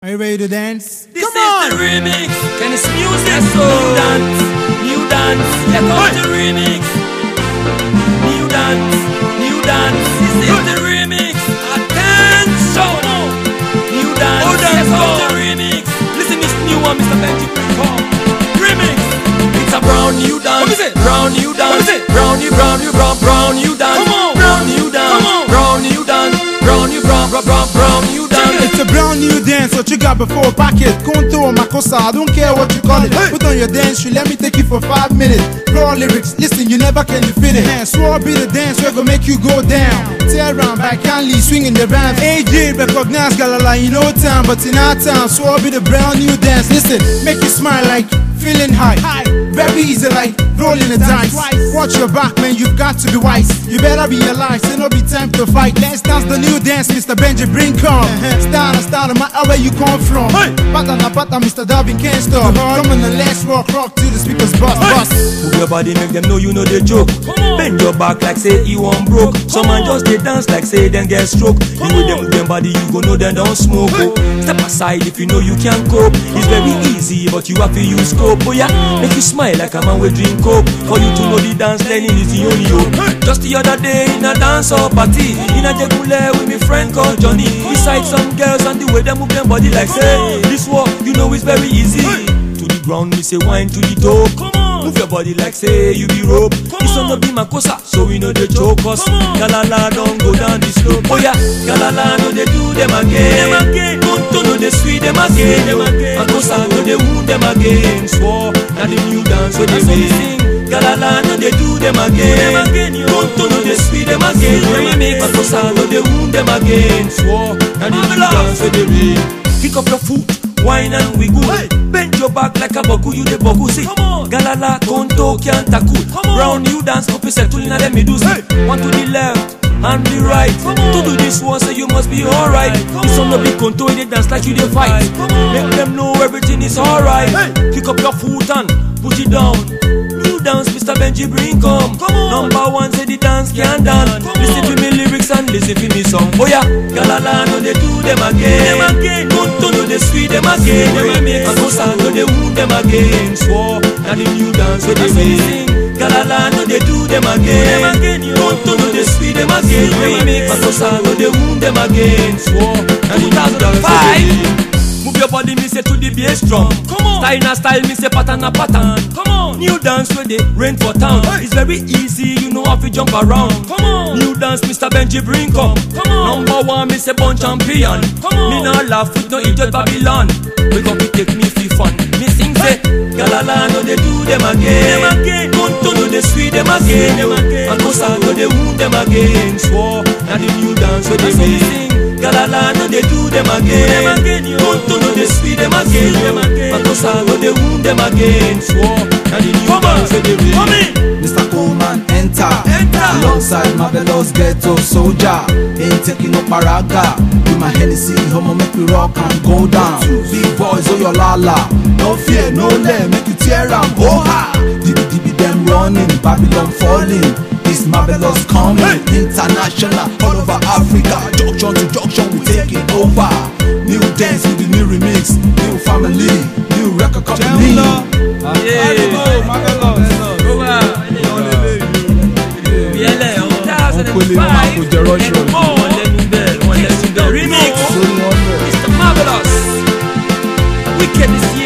Are you ready to dance? This Come on! Is the remix. Can it's music? So new dance. Here comes the remix. New dance. This is the remix. Attention! New dance. Here comes the remix. Listen, this new one, Mr. Benji Brinkhomme. Remix. It's a brand new dance. What is it? Brand new dance. What is it? Brand new dance. Come on. Brand new dance. Come on. Brand new dance. Brand new dance. It's a brand new dance, what you got before pack it. Contour, Makosa, I don't care what you call it. Put on your dance shoe, let me take you for 5 minutes. Raw lyrics, listen, you never can defeat it. So I'll be the dance, we're gonna make you go down. Tear around, back candy, swinging the rhymes. AJ, recognize Galala in no time, but in our town, so I'll be the brand new dance. Listen, make you smile like feeling high. Very easy like rolling the dice. Watch your back, man, you've got to be wise. You better realize, it'll be time to fight. Let's dance the new dance, Mr. Benji Brinkhomme. Start, no matter where you come from. Pattern, Mr. Darwin can't stop. Come on and let's rock to the speakers bust. Move your body, make them know you know the joke. Bend your back like say you want broke. Some man just they dance like say then get stroke. You with them with them body, you go know them don't smoke. Step aside if you know you can't cope. It's very easy, but you have to use scope. Oh yeah, make you smile like a man with drink coke. For you to know the dance, learning is the only hope. Just the other day in a dance or party, in a Jegule with my friend called Johnny. Beside some girls and the way they move them body like say this walk, you know it's very easy. To the ground, me say wine to the toe. Move your body like say you be rope. This one no be Makosa, so we know they choke us. Galala don't go down the slope. Oh yeah, Galala no they do them again. Don't know they sweet them again. Makosa no they wound them again. So now the new dance where they sing. Galala no they do them again. Don't know they sweet them again. Makosa no they wound them again. So now the new dance where they ring. Kick up your foot, wine and wiggle. Bend your back like a boku, you the boku. See, Galala, Konto, Kiantaku. Round you dance, copy settle in a them medus. One to the left and the right. To do this one, say you must be alright. This one no be Konto, they dance like you they fight. Make them know everything is alright. Kick up your foot and push it down. New dance, Mr. Benji Brinkhomme. Number one, say the dance can dance. Listen to me lyrics and listen to me song. Oh yeah, Galala no they do them again. Konto no they sweet them again. Makosa no they wound them again. So now the new dance where they sing. Galala no they do them again. Konto no they sweet them again. Makosa no they wound them again. So now the new dance where they sing. Move your body, me say to the bass drum. Style na style, me say pattern na pattern. New dance where they rain for town. It's very easy, you know how to jump around. New dance, Mr. Benji Brinkhomme. Number one, me say born champion. Me nah laugh with no idiot Babylon. We gon' take me for fun. Me sing say, Galala no they do them again. Konto no they sweet them again. Makosa no they wound them again. So now the new dance where they sing. Galala no they do them again. Konto no they sweet them again. Makosa no they wound them again. So now the new dance where they ring. Mr. Coleman enter. Alongside Marvelous Ghetto Soldier. Ain't taking no paraga. With my Hennessy, homo make me rock and go down. Big boys, oh your lala. No fear, no let make you tear and go ha. DB them running, Babylon falling. This Marvelous coming, international, all over Africa. Junction to junction, we taking over. New dance with the new remix, new family, new record company. Remix, Mr. Marvelous, Wickedness.